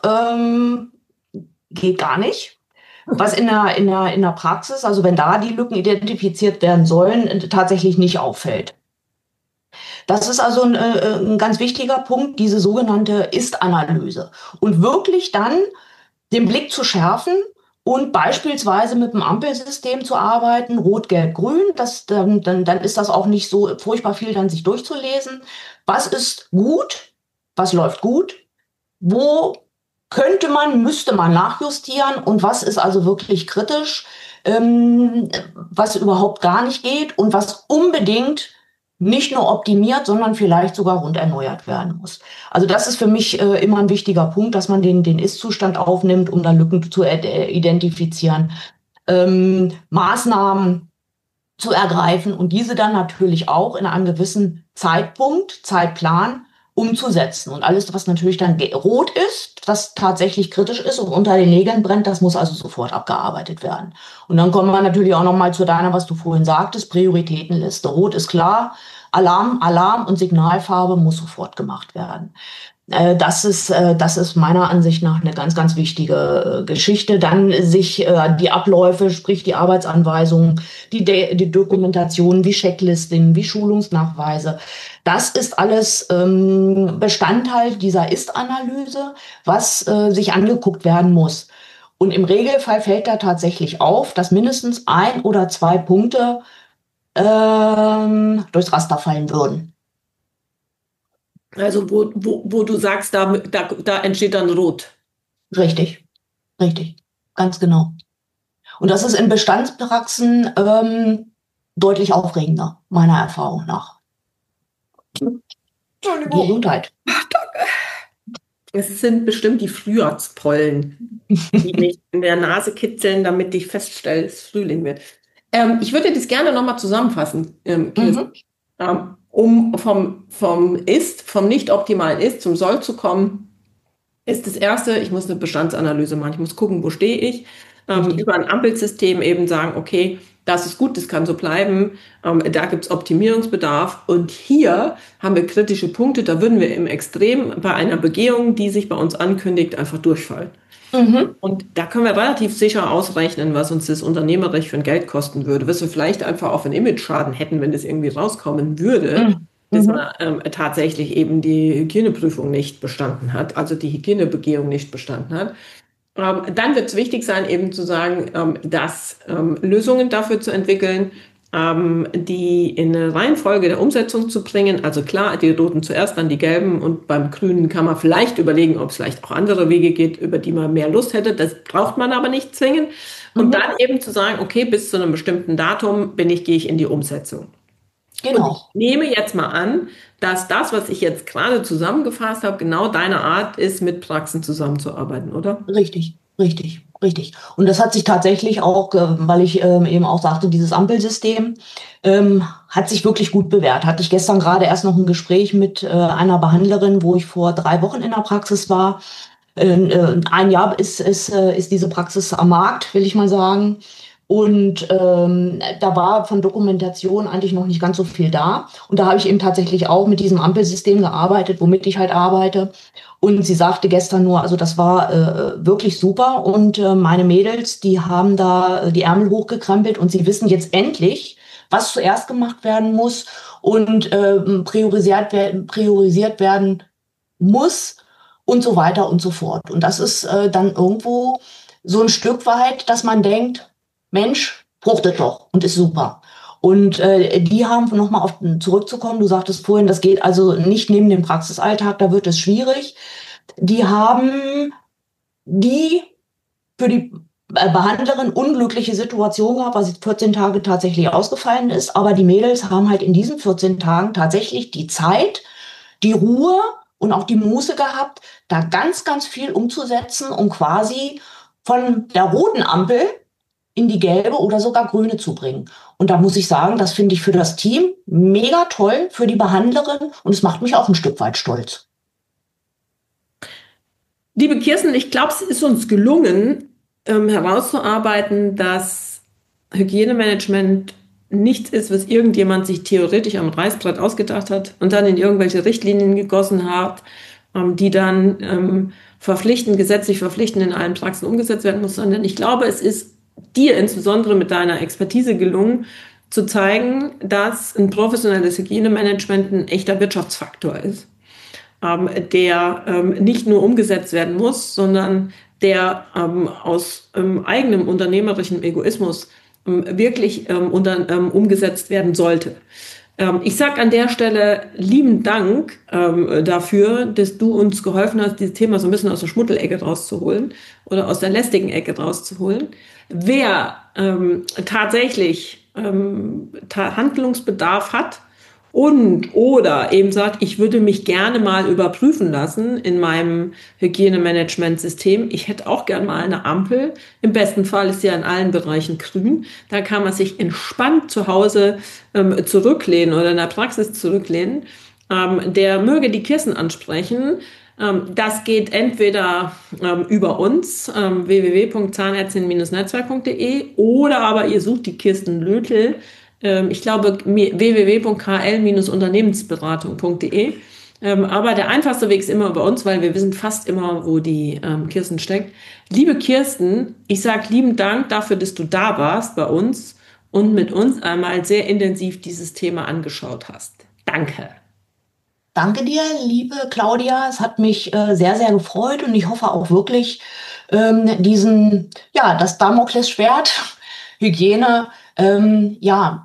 geht gar nicht. Was in der Praxis, also wenn da die Lücken identifiziert werden sollen, tatsächlich nicht auffällt. Das ist also ein ganz wichtiger Punkt, diese sogenannte Ist-Analyse. Und wirklich dann den Blick zu schärfen und beispielsweise mit dem Ampelsystem zu arbeiten, Rot, Gelb, Grün. Dann ist das auch nicht so furchtbar viel, dann sich durchzulesen. Was ist gut? Was läuft gut? Wo müsste man nachjustieren und was ist also wirklich kritisch, was überhaupt gar nicht geht und was unbedingt nicht nur optimiert, sondern vielleicht sogar runderneuert werden muss. Also das ist für mich immer ein wichtiger Punkt, dass man den Ist-Zustand aufnimmt, um dann Lücken zu identifizieren, Maßnahmen zu ergreifen und diese dann natürlich auch in einem gewissen Zeitplan umzusetzen. Und alles, was natürlich dann rot ist, was tatsächlich kritisch ist und unter den Nägeln brennt, das muss also sofort abgearbeitet werden. Und dann kommen wir natürlich auch noch mal zu deiner, was du vorhin sagtest, Prioritätenliste. Rot ist klar, Alarm und Signalfarbe muss sofort gemacht werden. Das ist meiner Ansicht nach eine ganz, ganz wichtige Geschichte. Dann sich die Abläufe, sprich die Arbeitsanweisungen, die Dokumentation, wie Checklisten, wie Schulungsnachweise. Das ist alles Bestandteil dieser Ist-Analyse, was sich angeguckt werden muss. Und im Regelfall fällt da tatsächlich auf, dass mindestens ein oder zwei Punkte durchs Raster fallen würden. Also wo du sagst, da entsteht dann Rot. Richtig, richtig, ganz genau. Und das ist in Bestandspraxen deutlich aufregender, meiner Erfahrung nach. Entschuldigung. Gesundheit. Es sind bestimmt die Frühjahrspollen, die mich in der Nase kitzeln, damit ich feststelle, dass es Frühling wird. Ich würde das gerne nochmal zusammenfassen, Kirsten. Mhm. Um vom nicht optimalen Ist zum Soll zu kommen, ist das Erste, ich muss eine Bestandsanalyse machen. Ich muss gucken, wo stehe ich. Über ein Ampelsystem eben sagen, okay, das ist gut, das kann so bleiben. Da gibt es Optimierungsbedarf. Und hier haben wir kritische Punkte, da würden wir im Extrem bei einer Begehung, die sich bei uns ankündigt, einfach durchfallen. Und da können wir relativ sicher ausrechnen, was uns das unternehmerisch für ein Geld kosten würde, was wir vielleicht einfach auf einen Image-Schaden hätten, wenn das irgendwie rauskommen würde, dass man tatsächlich eben die Hygieneprüfung nicht bestanden hat, also die Hygienebegehung nicht bestanden hat. Dann wird es wichtig sein, eben zu sagen, dass Lösungen dafür zu entwickeln, die in eine Reihenfolge der Umsetzung zu bringen. Also klar, die roten zuerst, dann die gelben und beim grünen kann man vielleicht überlegen, ob es vielleicht auch andere Wege geht, über die man mehr Lust hätte. Das braucht man aber nicht zwingend. Und dann eben zu sagen, okay, bis zu einem bestimmten Datum gehe ich in die Umsetzung. Genau. Und ich nehme jetzt mal an, dass das, was ich jetzt gerade zusammengefasst habe, genau deine Art ist, mit Praxen zusammenzuarbeiten, oder? Richtig, richtig, richtig. Und das hat sich tatsächlich auch, weil ich eben auch sagte, dieses Ampelsystem hat sich wirklich gut bewährt. Hatte ich gestern gerade erst noch ein Gespräch mit einer Behandlerin, wo ich vor 3 Wochen in der Praxis war. Ein Jahr ist diese Praxis am Markt, will ich mal sagen. Und da war von Dokumentation eigentlich noch nicht ganz so viel da. Und da habe ich eben tatsächlich auch mit diesem Ampelsystem gearbeitet, womit ich halt arbeite. Und sie sagte gestern nur, also das war wirklich super. Und meine Mädels, die haben da die Ärmel hochgekrempelt und sie wissen jetzt endlich, was zuerst gemacht werden muss und priorisiert werden muss und so weiter und so fort. Und das ist dann irgendwo so ein Stück weit, dass man denkt, Mensch, fruchtet doch und ist super. Und die haben, nochmal auf zurückzukommen, du sagtest vorhin, das geht also nicht neben dem Praxisalltag, da wird es schwierig. Die haben die für die Behandlerin unglückliche Situation gehabt, weil sie 14 Tage tatsächlich ausgefallen ist. Aber die Mädels haben halt in diesen 14 Tagen tatsächlich die Zeit, die Ruhe und auch die Muße gehabt, da ganz, ganz viel umzusetzen, um quasi von der roten Ampel in die gelbe oder sogar grüne zu bringen. Und da muss ich sagen, das finde ich für das Team mega toll, für die Behandlerin und es macht mich auch ein Stück weit stolz. Liebe Kirsten, ich glaube, es ist uns gelungen, herauszuarbeiten, dass Hygienemanagement nichts ist, was irgendjemand sich theoretisch am Reißbrett ausgedacht hat und dann in irgendwelche Richtlinien gegossen hat, die dann gesetzlich verpflichtend in allen Praxen umgesetzt werden muss, sondern ich glaube, es ist dir insbesondere mit deiner Expertise gelungen, zu zeigen, dass ein professionelles Hygienemanagement ein echter Wirtschaftsfaktor ist, der nicht nur umgesetzt werden muss, sondern der aus eigenem unternehmerischen Egoismus wirklich umgesetzt werden sollte. Ich sage an der Stelle lieben Dank dafür, dass du uns geholfen hast, dieses Thema so ein bisschen aus der Schmuddelecke rauszuholen oder aus der lästigen Ecke rauszuholen. Wer tatsächlich Handlungsbedarf hat und oder eben sagt, ich würde mich gerne mal überprüfen lassen in meinem Hygienemanagementsystem. Ich hätte auch gern mal eine Ampel. Im besten Fall ist sie ja in allen Bereichen grün. Da kann man sich entspannt zu Hause zurücklehnen oder in der Praxis zurücklehnen. Der möge die Kirsten ansprechen. Das geht entweder über uns, www.zahnärztin-netzwerk.de, oder aber ihr sucht die Kirsten Lötl. Ich glaube, www.kl-unternehmensberatung.de. Aber der einfachste Weg ist immer über uns, weil wir wissen fast immer, wo die Kirsten steckt. Liebe Kirsten, ich sage lieben Dank dafür, dass du da warst bei uns und mit uns einmal sehr intensiv dieses Thema angeschaut hast. Danke. Danke dir, liebe Claudia. Es hat mich sehr, sehr gefreut und ich hoffe auch wirklich, das Damoklesschwert, Hygiene, ein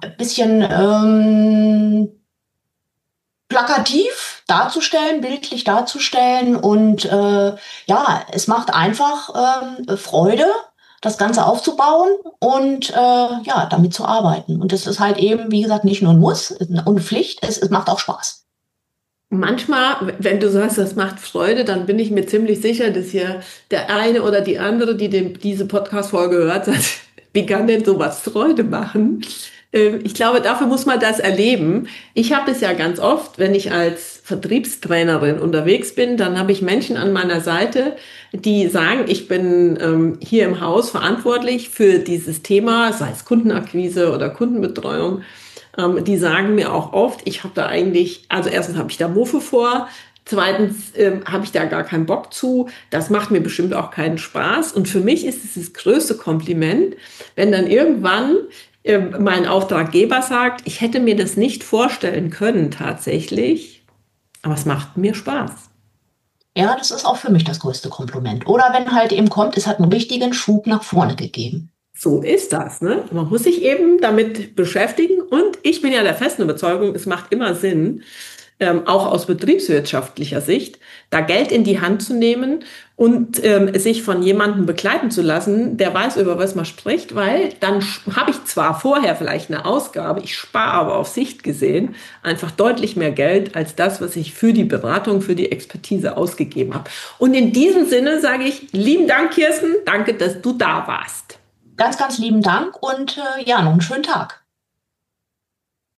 bisschen plakativ darzustellen, bildlich darzustellen. Und es macht einfach Freude, das Ganze aufzubauen und damit zu arbeiten. Und das ist halt eben, wie gesagt, nicht nur ein Muss und Pflicht, es macht auch Spaß. Manchmal, wenn du sagst, das macht Freude, dann bin ich mir ziemlich sicher, dass hier der eine oder die andere, die diese Podcast-Folge hört, sagt, wie kann denn sowas Freude machen? Ich glaube, dafür muss man das erleben. Ich habe es ja ganz oft, wenn ich als Vertriebstrainerin unterwegs bin, dann habe ich Menschen an meiner Seite, die sagen, ich bin hier im Haus verantwortlich für dieses Thema, sei es Kundenakquise oder Kundenbetreuung. Die sagen mir auch oft, ich habe da eigentlich, also erstens habe ich da Muffe vor, zweitens habe ich da gar keinen Bock zu. Das macht mir bestimmt auch keinen Spaß. Und für mich ist es das größte Kompliment, wenn dann irgendwann mein Auftraggeber sagt, ich hätte mir das nicht vorstellen können tatsächlich, aber es macht mir Spaß. Ja, das ist auch für mich das größte Kompliment. Oder wenn halt eben kommt, es hat einen richtigen Schub nach vorne gegeben. So ist das, ne? Man muss sich eben damit beschäftigen und ich bin ja der festen Überzeugung, es macht immer Sinn, auch aus betriebswirtschaftlicher Sicht, da Geld in die Hand zu nehmen und sich von jemandem begleiten zu lassen, der weiß, über was man spricht, weil dann habe ich zwar vorher vielleicht eine Ausgabe, ich spare aber auf Sicht gesehen einfach deutlich mehr Geld als das, was ich für die Beratung, für die Expertise ausgegeben habe. Und in diesem Sinne sage ich, lieben Dank, Kirsten, danke, dass du da warst. Ganz, ganz lieben Dank und ja, noch einen schönen Tag.